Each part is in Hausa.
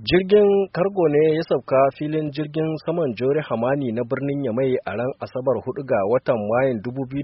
Jirgin kargo ne ya sauka filin jirgin saman Jore Hamani na birnin Yamai a ran Asabar 4 ga watan Mayun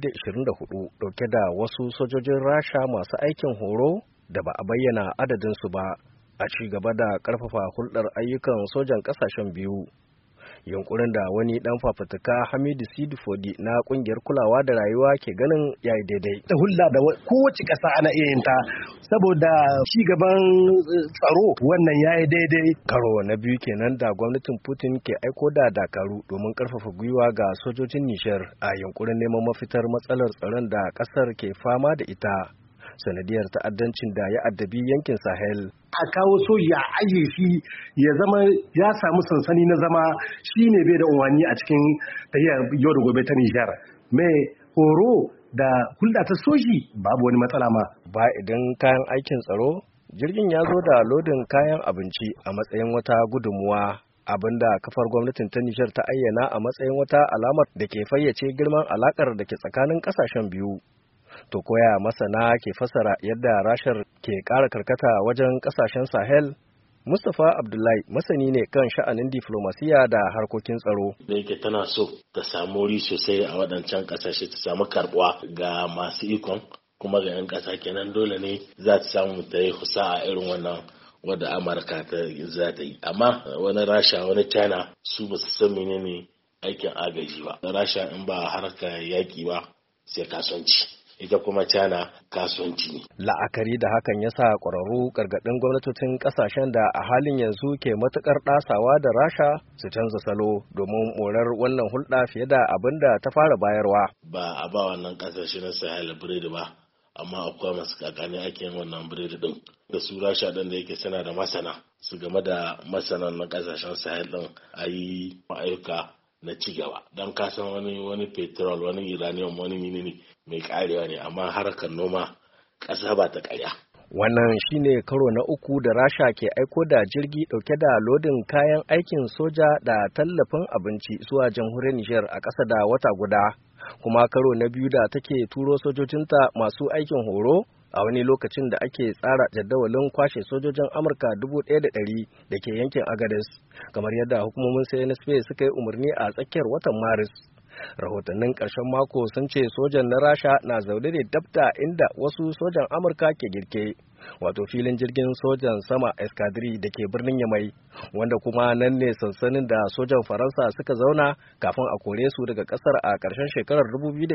2024 dauke da wasu sojojin Rasha masu aikin horo da ba a bayyana adadinsu ba a ci gaba da karfafa hulɗar ayyukan sojan ƙasashen biyu. Yunkurin da wani dan fafutuka Hamidu Sidifodi na kungiyar kulawa da rayuwa ke ganin yayi daidai. Ta hulɗa da kowace ƙasa ana iya yin ta saboda ci gaban tsaro wannan yayi daidai. Karo na biyu kenan da gwamnatin Putin ke aiko da dakaru domin karfafa gwiwa ga sojojin Nijar a yunkurin neman mafitar matsalar tsaron da ƙasar ke fama da ita. Sanadiyar ta'addancin da ya addabi yankin Sahel. A kawo soja a ajiye shi ya zama ya samu sansani na zama shi ne bai da unwani a cikin tahiyar yau da gobe ta Nijar. Mai horo da hulɗa ta soji babu wani matsala ma. Ba idan kayan aikin tsaro, jirgin ya zo da lodin kayan abinci a matsayin wata gudunmuwa. Abinda kafar gwamnatin ta Nijar ta ayyana a matsayin wata alamar da ke fayyace girman alakar da ke tsakanin ƙasashen biyu. To koya masana ke fasara yadda Rashar ke ƙara karkata wajen ƙasashen Sahel? Mustapha Abdullahi masani ne kan sha'anin diflomasiya da harkokin tsaro. Da yake tana so ta samu wuri sosai a waɗancan ƙasashe ta samu karɓuwa ga masu ikon kuma ga 'yan ƙasa kenan dole ne za ta samu ta yi husa a irin wannan wadda Amurka za ta yi. Amma wani Rasha wani China su ba su san menene aikin agaji ba. Rasha in ba harkar yaƙi ba sai kasuwanci. Ita kuma China kasuwanci ne. La'akari da hakan ya sa ƙwararru gargaɗin gwamnatocin ƙasashen da a halin yanzu ke matuƙar ɗasawa da Rasha su canza salo domin morar wannan hulɗa fiye da abin da ta fara bayarwa. Ba a ba wannan ƙasashe na Sahel biredi ba, amma akwai masu kakani ake yin wannan biredi ɗin. Da su Rasha ɗin da yake suna da masana, su game da masanan na ƙasashen Sahel ɗin a yi ayyuka na ci gaba. Don kasan wani petrol, wani uranium, wani minini mai karewa ne, amma harkar noma ƙasa ba ta ƙarya. Wannan shine karo na uku da Rasha ke aiko da jirgi ɗauke da lodin kayan aikin soja da tallafin abinci zuwa jamhuriyar Nijar a ƙasa da wata guda, kuma karo na biyu da take turo sojojinta masu aikin horo a wani lokacin da ake tsara jadawalin kwashe sojojin Amurka 1,100 da ke yankin Agadez, kamar yadda hukumomin CNSP suka yi umarni a tsakiyar watan Maris. Rahotannin ƙarshen mako sun ce sojan na Rasha na zaune ne dabda inda wasu sojan Amurka ke girke, wato filin jirgin sojan sama Escadrille da ke birnin Yamai, wanda kuma nan ne sansanin da sojan Faransa suka zauna kafin a kore su daga ƙasar a ƙarshen shekarar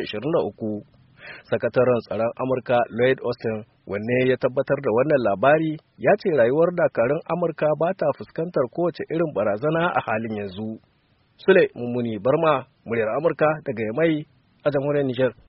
2023. Sakataren tsaron Amurka Lloyd Austin, wanne ya tabbatar da wannan labari, ya ce rayuwar dakarun Amurka ba ta fuskantar kowace irin barazana a halin yanzu. Sule Mummuni Barma, muryar Amurka daga Yamai a jamhuriyar Nijar.